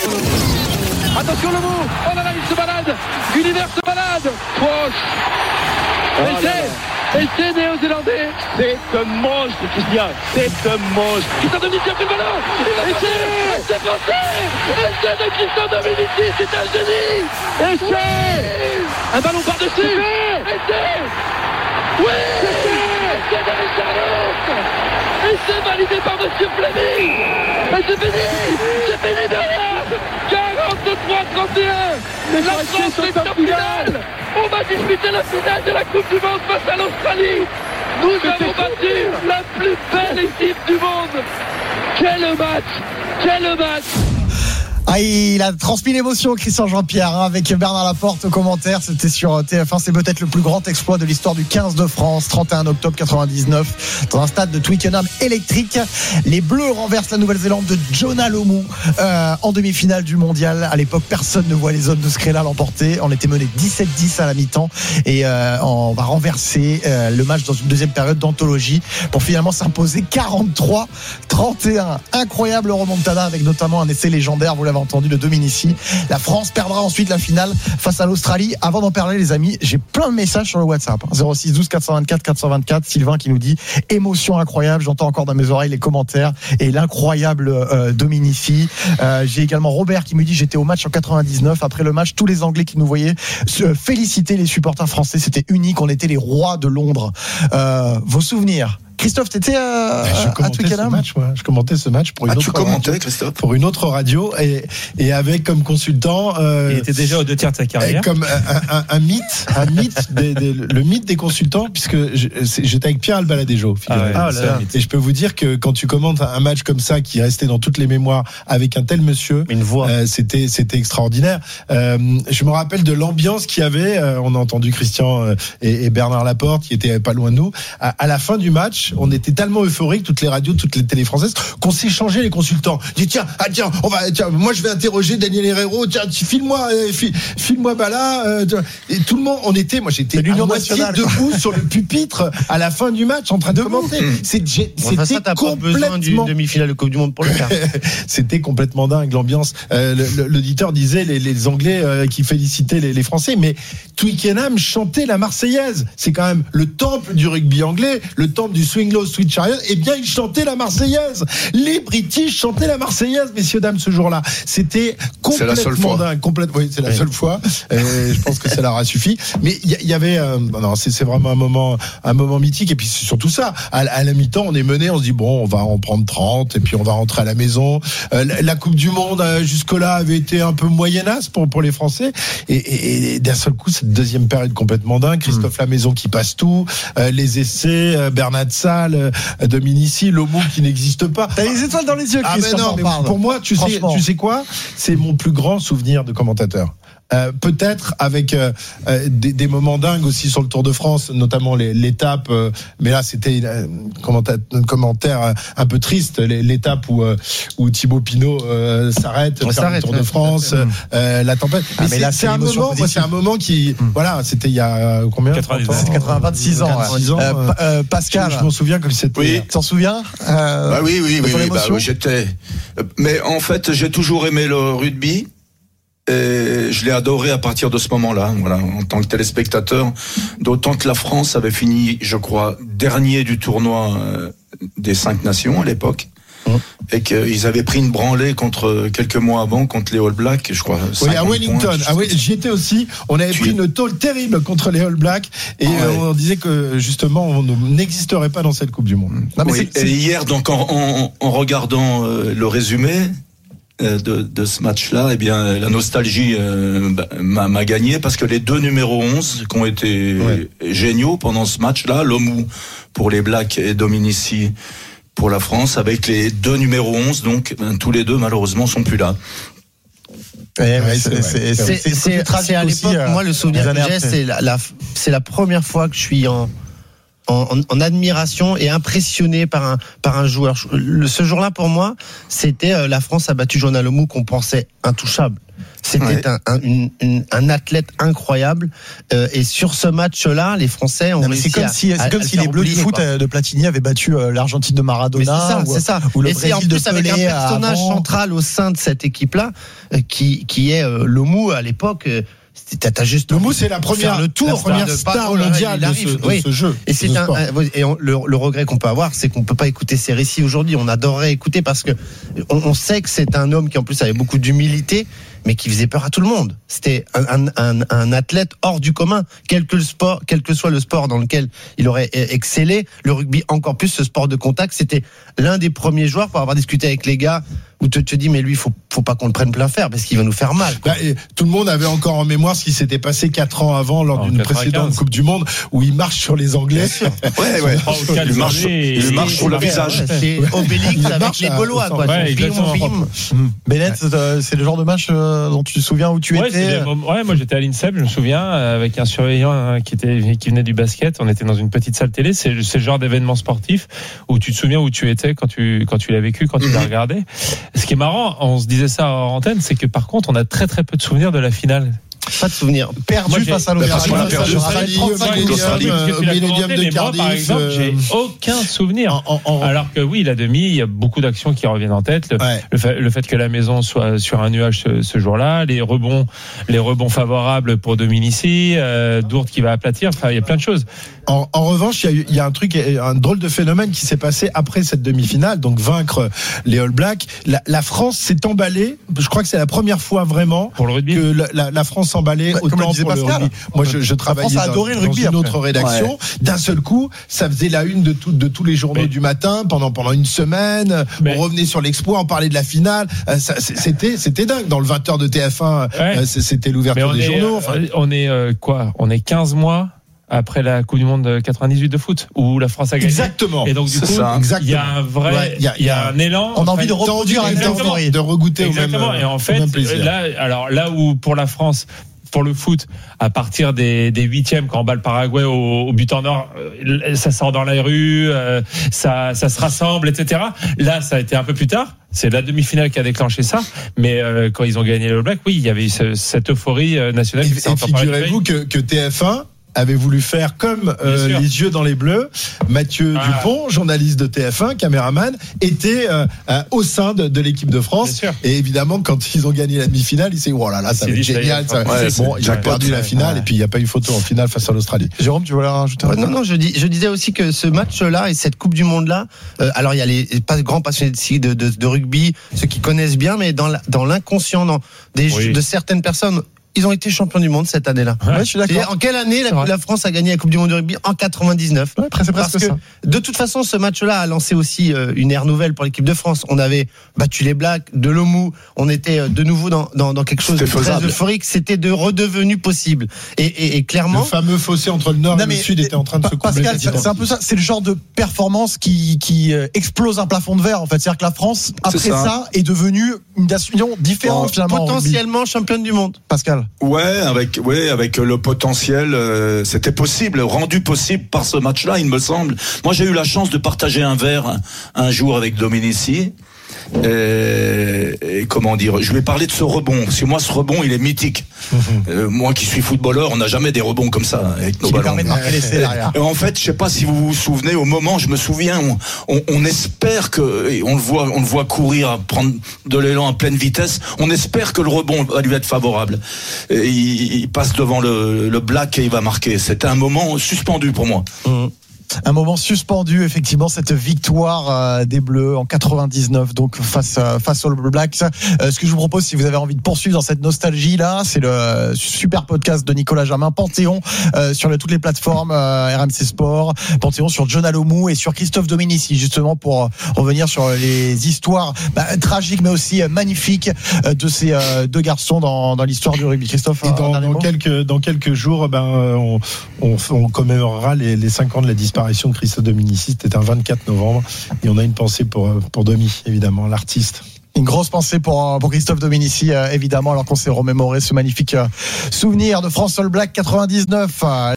Attention le mot. Oh là là, il se balade. Gulliver se balade. Proche. Et c'est néo-zélandais. C'est un monstre, Christian. C'est un monstre. Christian Dominici a pris le ballon. Et c'est français. Et c'est de Christian Dominici. C'est un génie. Et c'est un ballon par-dessus. Et c'est... Oui. Et c'est de Richarlison. Et c'est validé par Monsieur Fleming. Et c'est fini derrière. 43-31. La France est en finale. On va disputer la finale de la Coupe du Monde face à l'Australie. Nous avons battu la plus belle équipe du monde. Quel match. Ah, il a transmis l'émotion, Christian Jean-Pierre, avec Bernard Laporte au commentaire. C'était sur TF1. C'est peut-être le plus grand exploit de l'histoire du 15 de France. 31 octobre 99, dans un stade de Twickenham électrique. Les Bleus renversent la Nouvelle-Zélande de Jonah Lomu en demi-finale du mondial. À l'époque, personne ne voit les hommes de Scrella l'emporter. On était mené 17-10 à la mi-temps et on va renverser le match dans une deuxième période d'anthologie pour finalement s'imposer 43-31. Incroyable remontada avec notamment un essai légendaire. Vous l'avez entendu, de Dominici. La France perdra ensuite la finale face à l'Australie. Avant d'en parler, les amis, j'ai plein de messages sur le WhatsApp. 06 12 424 424. Sylvain qui nous dit émotion incroyable. J'entends encore dans mes oreilles les commentaires et l'incroyable Dominici. J'ai également Robert qui me dit j'étais au match en 99. Après le match, tous les Anglais qui nous voyaient féliciter les supporters français. C'était unique. On était les rois de Londres. Vos souvenirs? Christophe, t'étais à Twickenham? Je commentais ce match pour une autre radio et avec comme consultant. Il était déjà aux 2 tiers de sa carrière. Comme un mythe, le mythe des consultants, puisque j'étais avec Pierre Albaladejo. Et je peux vous dire que quand tu commentes un match comme ça qui restait dans toutes les mémoires avec un tel monsieur, une voix, c'était extraordinaire. Je me rappelle de l'ambiance qu'il y avait. On a entendu Christian et Bernard Laporte qui étaient pas loin de nous. À la fin du match, on était tellement euphoriques, toutes les radios, toutes les télés françaises, qu'on s'échangeait les consultants. On dit tiens, moi je vais interroger Daniel Herrero, tiens, file-moi Bala. Et tout le monde, j'étais à moitié debout sur le pupitre à la fin du match en train de commenter. C'était complètement besoin d'une demi-finale de Coupe du Monde pour le faire. C'était complètement dingue l'ambiance. L'auditeur disait les Anglais qui félicitaient les Français, mais Twickenham chantait la Marseillaise. C'est quand même le temple du rugby anglais, le temple du Swing Low, Switch Chariot, eh bien, ils chantaient la Marseillaise. Les British chantaient la Marseillaise, messieurs, dames, ce jour-là. C'était complètement dingue. Oui, c'est la seule fois. Je pense que ça leur a suffi. Mais il y avait, c'est vraiment un moment mythique. Et puis, c'est surtout ça. À la mi-temps, on est mené, on se dit, bon, on va en prendre 30, et puis on va rentrer à la maison. La Coupe du Monde, jusque-là, avait été un peu moyennasse pour les Français. Et d'un seul coup, cette deuxième période complètement dingue. Christophe Lamaison qui passe tout, les essais, Bernat Salle, Dominici, Lomu qui n'existe pas. T'as les étoiles dans les yeux, Christophe. Mais pour moi, tu sais quoi? C'est mon plus grand souvenir de commentateur. Peut-être avec des moments dingues aussi sur le Tour de France, notamment l'étape, mais là c'était un commentaire un peu triste, l'étape où Thibaut Pinot s'arrête sur le Tour de France, la tempête. Mais là, c'est un moment qui, voilà, c'était il y a combien? 26 ans. Pascal, je m'en souviens comme c'était. Oui. Tu t'en souviens? Oui, j'étais. Mais en fait, j'ai toujours aimé le rugby. Et je l'ai adoré à partir de ce moment-là, voilà, en tant que téléspectateur. D'autant que la France avait fini, je crois, dernier du tournoi des 5 nations à l'époque. Et qu'ils avaient pris une branlée quelques mois avant contre les All Blacks, je crois. Oui, à Wellington. J'y étais aussi. On avait pris une tôle terrible contre les All Blacks et on disait que justement on n'existerait pas dans cette Coupe du Monde. Et hier, donc en regardant le résumé de ce match-là, eh bien la nostalgie m'a gagné parce que les 2 numéros 11 qui ont été géniaux pendant ce match-là, Lomu pour les Blacks et Dominici pour la France, avec les 2 numéros 11, donc tous les deux malheureusement sont plus là. C'est à l'époque, moi le souvenir que j'ai, c'est la première fois que je suis en admiration et impressionné par un joueur. Ce jour-là, pour moi, c'était la France a battu Jonah Lomu qu'on pensait intouchable. C'était un athlète incroyable. Et sur ce match-là, les Français ont réussi c'est comme si les Bleus du foot de Platini avaient battu l'Argentine de Maradona. C'est ça. Ou le et Brésil c'est en plus de Pelé avec un personnage avant. central au sein de cette équipe-là, qui est Lomou à l'époque. T'as juste Lomou, c'est la première star mondiale de ce jeu. Et le regret qu'on peut avoir, c'est qu'on peut pas écouter ses récits aujourd'hui. On adorerait écouter parce que on sait que c'est un homme qui en plus avait beaucoup d'humilité, mais qui faisait peur à tout le monde. C'était un athlète hors du commun, quel que soit le sport dans lequel il aurait excellé. Le rugby, encore plus ce sport de contact, c'était l'un des premiers joueurs, pour avoir discuté avec les gars, où tu te dis mais lui faut pas qu'on le prenne plein fer parce qu'il va nous faire mal. Tout le monde avait encore en mémoire ce qui s'était passé 4 ans avant lors d'une précédente Coupe du Monde où il marche sur les Anglais. Il marche sur le visage. C'est Obélix avec les Gaulois quoi. Bennett, c'est le genre de match dont tu te souviens où tu étais. Moi j'étais à l'INSEP, je me souviens, avec un surveillant qui venait du basket. On était dans une petite salle télé. C'est le genre d'événement sportif où tu te souviens où tu étais quand tu l'as vécu, quand tu l'as regardé. Ce qui est marrant, on se disait ça en antenne, c'est que par contre, on a très très peu de souvenirs de la finale. Pas de souvenirs. Perdu face à l'Australie. Moi, par exemple, j'ai aucun souvenir. Alors que oui, la demi, il y a beaucoup d'actions qui reviennent en tête. Le fait que la maison soit sur un nuage ce jour-là, les rebonds favorables pour Dominici, Dourte qui va aplatir. Enfin, il y a plein de choses. En revanche, il y a un drôle de phénomène qui s'est passé après cette demi-finale, donc vaincre les All Blacks. La France s'est emballée. Je crois que c'est la première fois vraiment pour le rugby que la France s'emballait autant pour le rugby. Moi, je travaillais dans une autre rédaction. Ouais. D'un seul coup, ça faisait la une de tous les journaux du matin pendant une semaine. On revenait sur l'exploit, on parlait de la finale. C'était dingue. Dans le 20h de TF1, c'était l'ouverture des journaux. On est 15 mois après la Coupe du Monde 98 de foot où la France a gagné. Exactement. Et donc du coup, il y a un vrai, il y a un élan. On a envie de reproduire de regoûter exactement. Et en fait, là où pour la France, pour le foot, à partir des huitièmes, quand on bat le Paraguay au but en or, ça sort dans la rue, ça se rassemble, etc. Là, ça a été un peu plus tard. C'est la demi-finale qui a déclenché ça. Mais quand ils ont gagné le All Black, oui, il y avait eu cette euphorie nationale. Et figurez-vous que TF1 avait voulu faire comme les yeux dans les bleus. Mathieu Dupont, journaliste de TF1, caméraman, était au sein de l'équipe de France. Et évidemment, quand ils ont gagné la demi-finale, il s'est dit oh là là, ça va être génial. Ils ont perdu la finale et puis il n'y a pas eu photo en finale face à l'Australie. Jérôme, tu voulais rajouter un truc ? Non, je disais aussi que ce match-là et cette Coupe du Monde-là, alors il y a les grands passionnés de rugby, ceux qui connaissent bien, mais dans l'inconscient de certaines personnes. Ils ont été champions du monde cette année-là. Ouais, je suis d'accord. En quelle année la France a gagné la Coupe du Monde de rugby ? En 99. Ouais, c'est presque ça. De toute façon, ce match-là a lancé aussi une ère nouvelle pour l'équipe de France. On avait battu les Blacks, de Lomou. On était de nouveau dans quelque chose de très euphorique. C'était redevenu possible. Et clairement, le fameux fossé entre le Nord et le Sud était en train de se combler. Pascal, c'est un peu ça. C'est le genre de performance qui explose un plafond de verre. En fait, c'est-à-dire que la France après ça est devenue une nation différente finalement. Potentiellement championne du monde. Pascal. Ouais, avec le potentiel, c'était possible, rendu possible par ce match-là, il me semble. Moi, j'ai eu la chance de partager un verre un jour avec Dominici. Et comment dire, je lui ai parlé de ce rebond, parce que moi ce rebond il est mythique. Moi qui suis footballeur, on n'a jamais des rebonds comme ça avec nos ballons. Et en fait, je sais pas si vous vous souvenez, au moment, je me souviens, on espère que, on le voit courir, prendre de l'élan à pleine vitesse, on espère que le rebond va lui être favorable. Et il passe devant le Black et il va marquer. C'était un moment suspendu pour moi. Un moment suspendu, effectivement, cette victoire des Bleus en 99, donc face aux Blacks. Ce que je vous propose, si vous avez envie de poursuivre dans cette nostalgie-là, c'est le super podcast de Nicolas Germain, Panthéon, sur toutes les plateformes, RMC Sport, Panthéon sur John Alomou et sur Christophe Dominici, justement pour revenir sur les histoires tragiques, mais aussi magnifiques de ces deux garçons dans l'histoire du rugby. Christophe, dans quelques jours, on commémorera les 5 ans de la disparition de Christophe Dominici. C'était un 24 novembre et on a une pensée pour Domi, évidemment, l'artiste. Une grosse pensée pour Christophe Dominici, évidemment, alors qu'on s'est remémoré ce magnifique souvenir de France All Black 99.